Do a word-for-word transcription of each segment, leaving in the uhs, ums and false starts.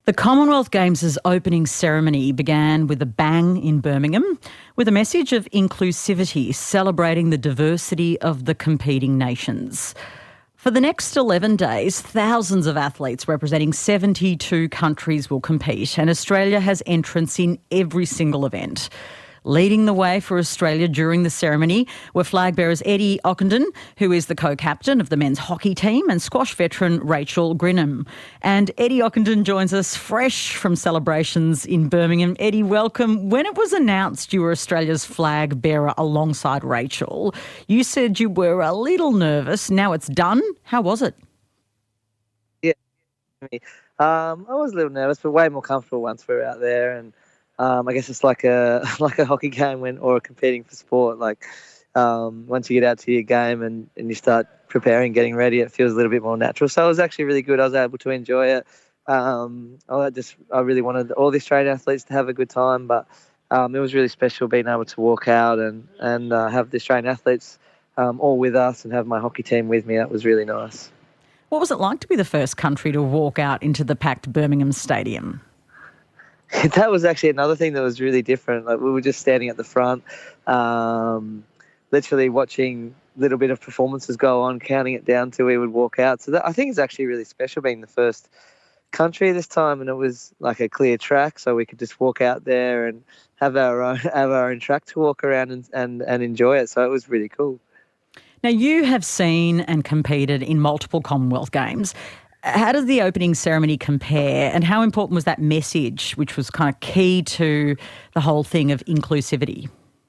The Commonwealth Games' opening ceremony began with a bang in Birmingham with a message of inclusivity, celebrating the diversity of the competing nations. For the next eleven days, thousands of athletes representing seventy-two countries will compete, and Australia has entrants in every single event. Leading the way for Australia during the ceremony were flag bearers Eddie Ockenden, who is the co-captain of the men's hockey team, and squash veteran Rachel Grinham. And Eddie Ockenden joins us fresh from celebrations in Birmingham. Eddie, welcome. When it was announced you were Australia's flag bearer alongside Rachel, you said you were a little nervous. Now it's done. How was it? Yeah, um, I was a little nervous, but way more comfortable once we were out there. And Um, I guess it's like a like a hockey game when or competing for sport. Like um, once you get out to your game and, and you start preparing, getting ready, it feels a little bit more natural. So it was actually really good. I was able to enjoy it. Um, I just I really wanted all the Australian athletes to have a good time, but um, it was really special being able to walk out and and uh, have the Australian athletes um, all with us and have my hockey team with me. That was really nice. What was it like to be the first country to walk out into the packed Birmingham Stadium? That was actually another thing that was really different. Like we were just standing at the front, um, literally watching a little bit of performances go on, counting it down till we would walk out. So that, I think it's actually really special being the first country this time, and it was like a clear track, so we could just walk out there and have our own have our own track to walk around and, and, and enjoy it. So it was really cool. Now, you have seen and competed in multiple Commonwealth Games. How does the opening ceremony compare, and how important was that message, which was kind of key to the whole thing of inclusivity?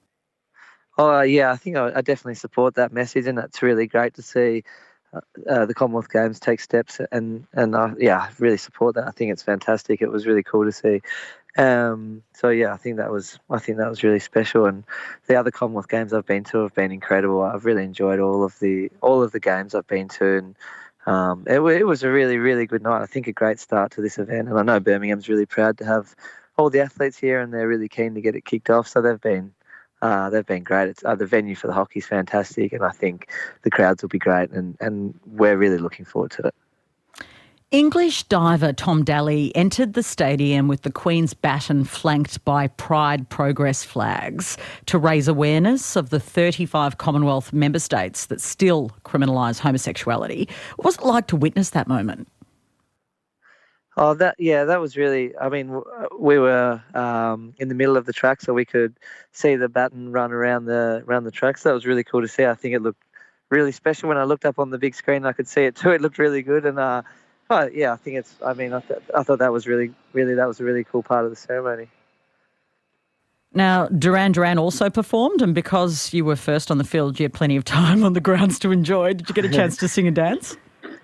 Oh, yeah, I think I, I definitely support that message, and it's really great to see uh, uh, the Commonwealth Games take steps, and, and uh, yeah, I really support that. I think it's fantastic. It was really cool to see. Um, so, yeah, I think that was I think that was really special, and the other Commonwealth Games I've been to have been incredible. I've really enjoyed all of the all of the games I've been to, and Um, it, it was a really, really good night. I think a great start to this event. And I know Birmingham's really proud to have all the athletes here, and they're really keen to get it kicked off. So they've been uh, they've been great. It's, uh, the venue for the hockey is fantastic, and I think the crowds will be great, and, and we're really looking forward to it. English diver Tom Daly entered the stadium with the Queen's baton flanked by Pride Progress flags to raise awareness of the thirty-five Commonwealth member states that still criminalise homosexuality. What was it like to witness that moment? Oh, that yeah, that was really. I mean, we were um, in the middle of the track, so we could see the baton run around the around the track. So that was really cool to see. I think it looked really special when I looked up on the big screen. I could see it too. It looked really good, and uh, oh, yeah, I think it's. I mean, I, th- I thought that was really, really, that was a really cool part of the ceremony. Now, Duran Duran also performed, and because you were first on the field, you had plenty of time on the grounds to enjoy. Did you get a chance to sing and dance?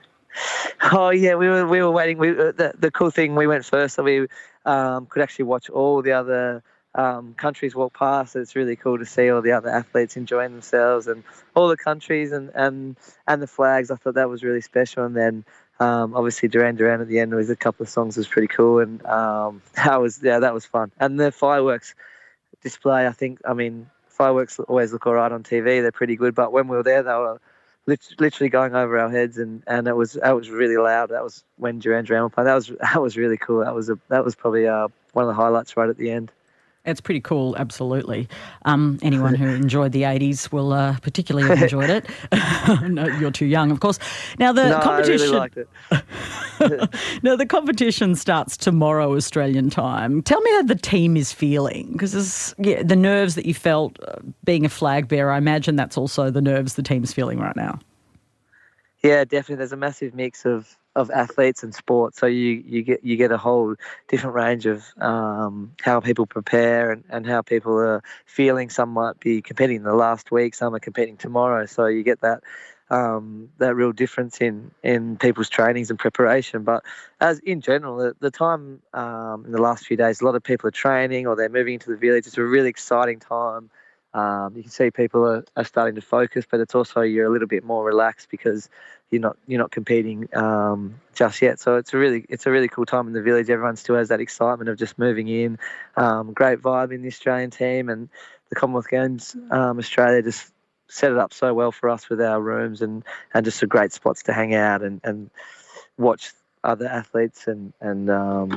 Oh yeah, we were we were waiting. We the the cool thing, we went first, so we um, could actually watch all the other um, countries walk past. It's really cool to see all the other athletes enjoying themselves and all the countries and and and the flags. I thought that was really special, and then. Um, obviously, Duran Duran at the end with a couple of songs was pretty cool, and um, that was yeah, that was fun. And the fireworks display, I think, I mean, fireworks always look all right on T V; they're pretty good. But when we were there, they were lit- literally going over our heads, and, and it was that was really loud. That was when Duran Duran were playing. That was that was really cool. That was a that was probably uh, one of the highlights right at the end. It's pretty cool, absolutely. Um, anyone who enjoyed the eighties will uh, particularly have enjoyed it. No, you're too young, of course. Now the no, competition. I really liked it. Now the competition starts tomorrow, Australian time. Tell me how the team is feeling, because yeah, the nerves that you felt uh, being a flag bearer. I imagine that's also the nerves the team's feeling right now. Yeah, definitely. There's a massive mix of, of athletes and sport, so you, you get you get a whole different range of um, how people prepare and, and how people are feeling. Some might be competing in the last week, some are competing tomorrow. So you get that um, that real difference in, in people's trainings and preparation. But as in general, the, the time um, in the last few days, a lot of people are training or they're moving into the village. It's a really exciting time. Um, you can see people are, are starting to focus, but it's also you're a little bit more relaxed because you're not you're not competing um, just yet. So it's a really it's a really cool time in the village. Everyone still has that excitement of just moving in. Um, great vibe in the Australian team, and the Commonwealth Games um, Australia just set it up so well for us with our rooms and, and just some great spots to hang out and, and watch other athletes and and um,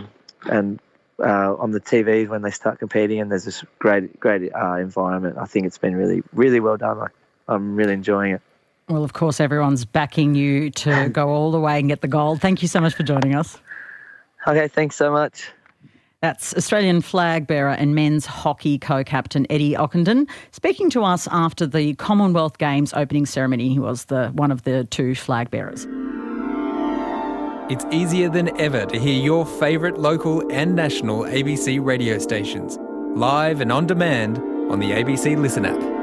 and uh, on the T Vs when they start competing, and there's this great great uh, environment. I think it's been really really well done. I, I'm really enjoying it. Well, of course, everyone's backing you to go all the way and get the gold. Thank you so much for joining us. Okay, thanks so much. That's Australian flag bearer and men's hockey co-captain Eddie Ockenden speaking to us after the Commonwealth Games opening ceremony. He was the one of the two flag bearers. It's easier than ever to hear your favourite local and national A B C radio stations, live and on demand on the A B C Listen app.